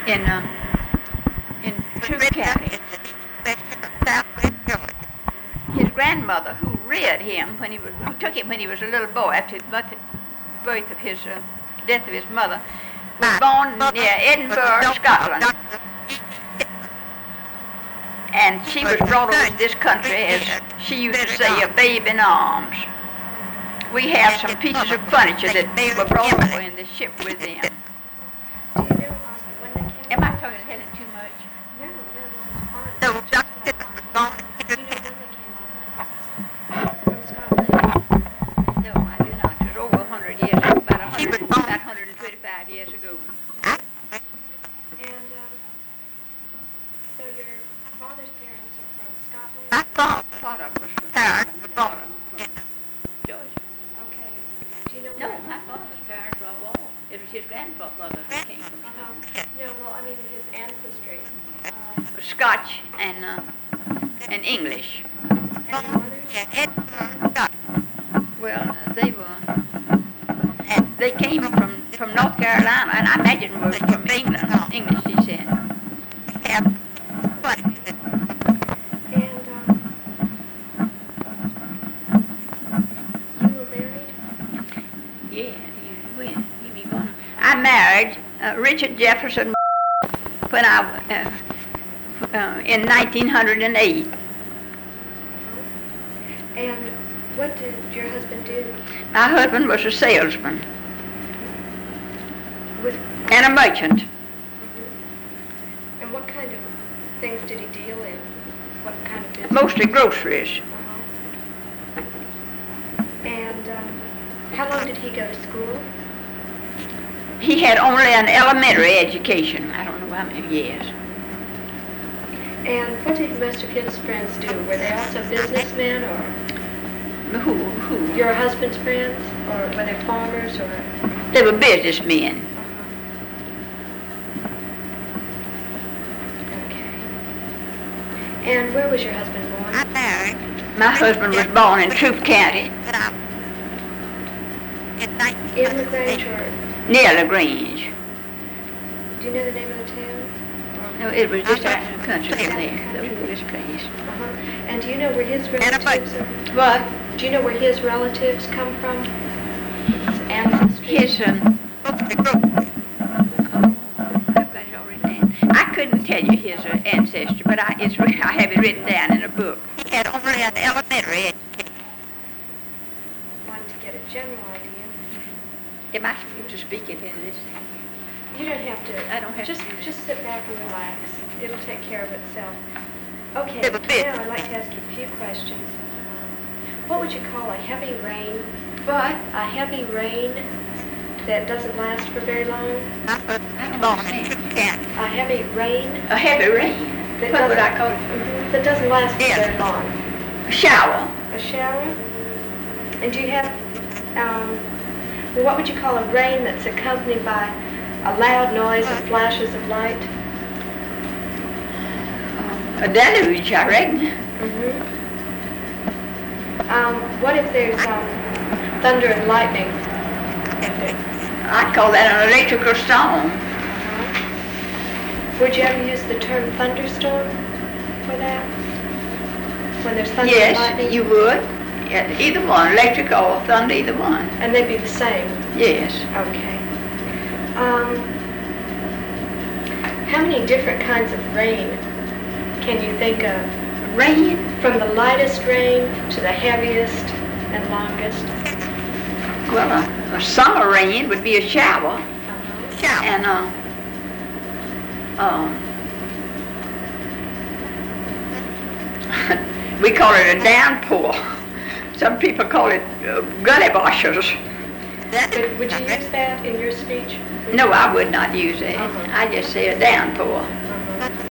in Troup County. His grandmother, who reared him who took him when he was a little boy after the birth of his death of his mother, was born near Edinburgh, Scotland. And she was brought over to this country as she used to say, a babe in arms. We have some pieces of furniture that were brought over in the ship with them. Do you know when they came? Am I talking ahead too much? No, this is fine. Do you know when they came over from Scotland? No, I do not. It was over 100 years ago, about 125 years ago. And so your father's parents are from Scotland? Part of us from Scotland, part of them from Georgia. Okay. Do you know No, where? my father's parents were all. It was his grandfather that came from Scotland. No, well, I mean his ancestry. Scotch and English. And your mother's? Well, they came from North Carolina, and I imagine were from England, English descent. And you were married? I married Richard Jefferson when in 1908. And what did your husband do? My husband was a salesman With, and a merchant. and what kind of things did he deal in? What kind of business? Mostly groceries. And how long did he go to school? He had only an elementary education. I don't know how many years. And what did most of his friends do? Were they also businessmen, or Who? your husband's friends, or were they farmers, or? They were businessmen. Okay. And where was your husband born? My husband was born in Troup County, In LaGrange, or near LaGrange. do you know the name of the town? No, it was just out in the country there, this place. And do you know where his relatives are? What? Do you know where his relatives come from? His ancestry? I've got it all written down. I couldn't tell you his ancestry, but I have it written down in a book. He had only an elementary education. Wanted to get a general idea. Am I supposed to speak it in this? You don't have to. I don't have just, to do that. Just sit back and relax. It'll take care of itself. Okay, It was big. now I'd like to ask you a few questions. What would you call a heavy rain? What? A heavy rain that doesn't last for very long? I don't understand. A heavy rain A heavy rain. that What would I doesn't- call it? that doesn't last for Yes. very long. A shower. A shower? And do you have, well, what would you call a rain that's accompanied by a loud noise and flashes of light? A deluge, I reckon. What if there's thunder and lightning? I'd call that an electrical storm. Would you ever use the term thunderstorm for that? When there's thunder and Yes, lightning? you would. Yeah, either one, electric or thunder, either one. And they'd be the same? Yes. Okay. How many different kinds of rain can you think of? Rain? From the lightest rain to the heaviest and longest? Well, a summer rain would be a shower. And we call it a downpour. Some people call it gully washers. Would you use that in your speech? No, I would not use it. Uh-huh. I just say a downpour.